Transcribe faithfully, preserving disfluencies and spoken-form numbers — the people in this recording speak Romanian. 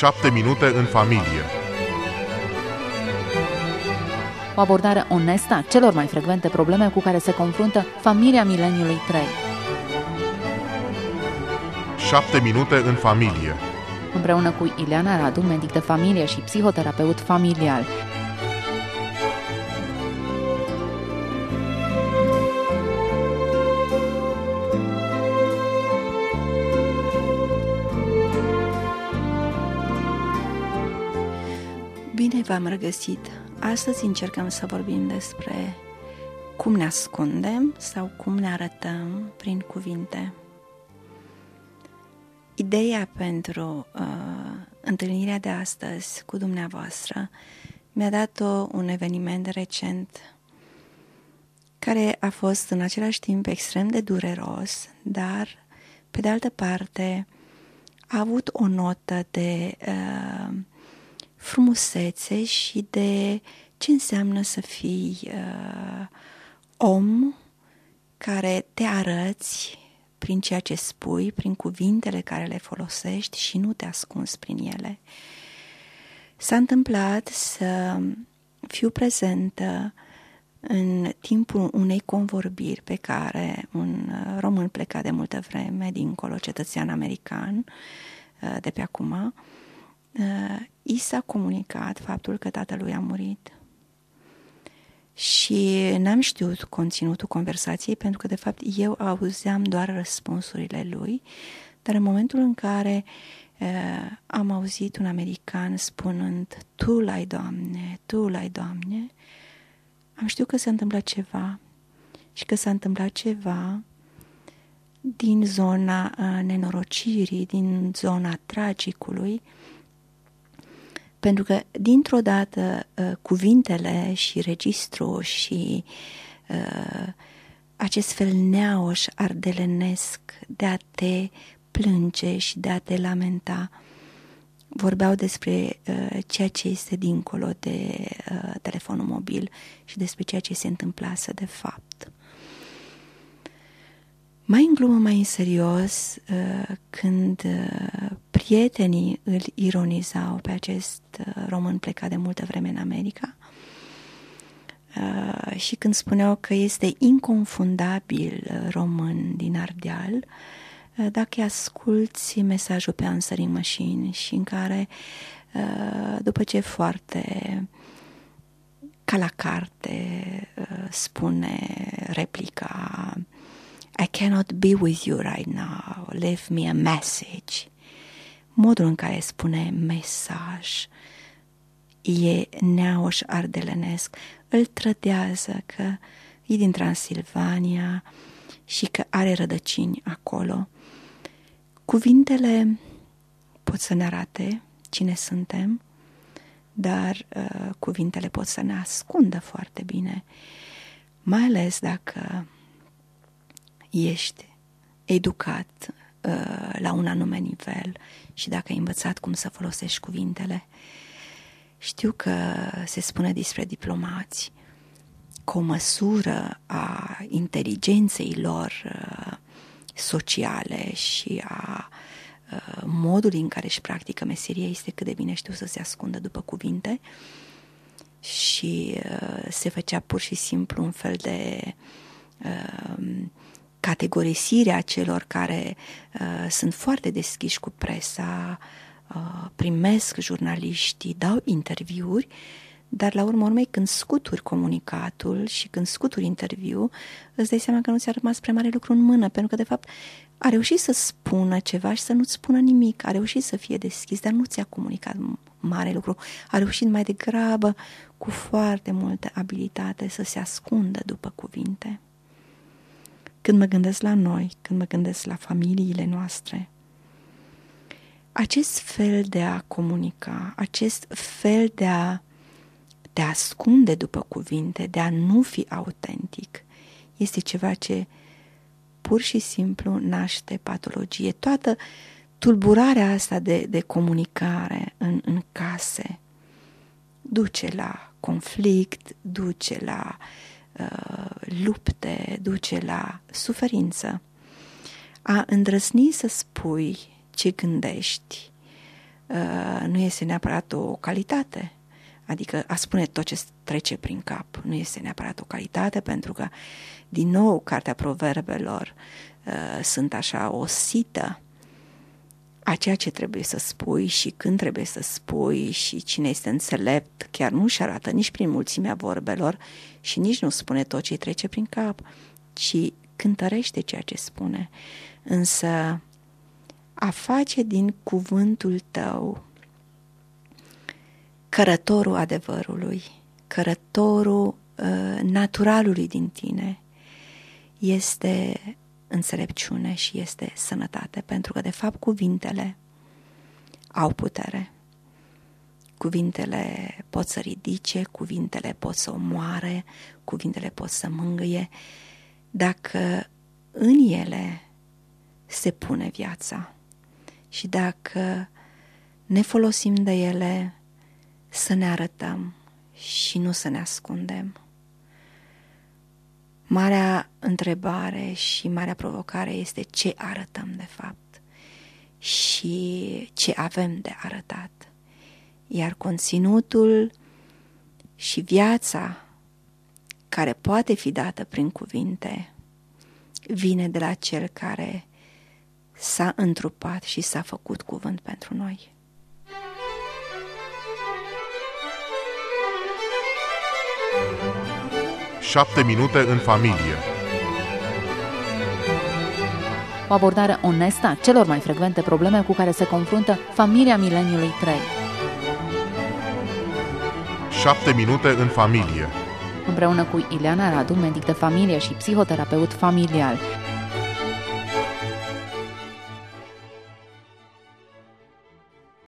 șapte minute în familie. O abordare onestă a celor mai frecvente probleme cu care se confruntă familia mileniului trei. șapte minute în familie. Împreună cu Ileana Radu, medic de familie și psihoterapeut familial. Bine v-am regăsit! Astăzi încercăm să vorbim despre cum ne ascundem sau cum ne arătăm prin cuvinte. Ideea pentru uh, întâlnirea de astăzi cu dumneavoastră mi-a dat-o un eveniment recent care a fost în același timp extrem de dureros, dar pe de altă parte a avut o notă de uh, frumusețe și de ce înseamnă să fii uh, om care te arăți prin ceea ce spui, prin cuvintele care le folosești și nu te ascunzi prin ele. S-a întâmplat să fiu prezentă în timpul unei convorbiri pe care un român plecat de multă vreme dincolo, cetățean american, de pe acum, i s-a comunicat faptul că tatălui a murit. Și n-am știut conținutul conversației pentru că, de fapt, eu auzeam doar răspunsurile lui, dar în momentul în care uh, am auzit un american spunând Tu l-ai, Doamne, Tu l-ai, Doamne, am știut că s-a întâmplat ceva și că s-a întâmplat ceva din zona uh, nenorocirii, din zona tragicului, pentru că, dintr-o dată, cuvintele și registrul și uh, acest fel neauș ardelenesc de a te plânge și de a te lamenta vorbeau despre uh, ceea ce este dincolo de uh, telefonul mobil și despre ceea ce se întâmplase de fapt. Mai în glumă, mai în serios, când prietenii îl ironizau pe acest român plecat de multă vreme în America și când spuneau că este inconfundabil român din Ardeal, dacă asculți mesajul pe Answering Machine și în care, după ce foarte ca la carte spune replica I cannot be with you right now, leave me a message. Modul în care spune mesaj e neauș ardelenesc, îl trădează că e din Transilvania și că are rădăcini acolo. Cuvintele pot să ne arate cine suntem, dar uh, cuvintele pot să ne ascundă foarte bine, mai ales dacă ești educat uh, la un anume nivel și dacă ai învățat cum să folosești cuvintele. Știu că se spune despre diplomați că o măsură a inteligenței lor uh, sociale și a uh, modului în care își practică meseria este cât de bine știu să se ascundă după cuvinte și uh, se făcea pur și simplu un fel de uh, categorisirea celor care uh, sunt foarte deschiși cu presa, uh, primesc jurnaliștii, dau interviuri, dar la urmă urmei când scuturi comunicatul și când scuturi interviu, îți dai seama că nu ți-a rămas prea mare lucru în mână, pentru că de fapt a reușit să spună ceva și să nu-ți spună nimic, a reușit să fie deschis, dar nu ți-a comunicat mare lucru, a reușit mai degrabă cu foarte multă abilitate să se ascundă după cuvinte. Când mă gândesc la noi, când mă gândesc la familiile noastre, acest fel de a comunica, acest fel de a te ascunde după cuvinte, de a nu fi autentic, este ceva ce pur și simplu naște patologie. Toată tulburarea asta de, de comunicare în, în case duce la conflict, duce la lupte, duce la suferință. A îndrăzni să spui ce gândești uh, nu este neapărat o calitate. Adică a spune tot ce trece prin cap nu este neapărat o calitate, pentru că, din nou, Cartea Proverbelor uh, sunt așa o sită a ceea ce trebuie să spui și când trebuie să spui, și cine este înțelept chiar nu își arată nici prin mulțimea vorbelor și nici nu spune tot ce trece prin cap, ci cântărește ceea ce spune. Însă a face din cuvântul tău cărătorul adevărului, cărătorul uh, naturalului din tine, este înțelepciune și este sănătate, pentru că, de fapt, cuvintele au putere. Cuvintele pot să ridice, cuvintele pot să omoare, cuvintele pot să mângâie, dacă în ele se pune viața și dacă ne folosim de ele să ne arătăm și nu să ne ascundem. Marea întrebare și marea provocare este ce arătăm de fapt și ce avem de arătat. Iar conținutul și viața care poate fi dată prin cuvinte vine de la Cel care s-a întrupat și s-a făcut cuvânt pentru noi. Șapte minute în familie. O abordare onestă a celor mai frecvente probleme cu care se confruntă familia mileniului trei. Șapte minute în familie. Împreună cu Ileana Radu, medic de familie și psihoterapeut familial.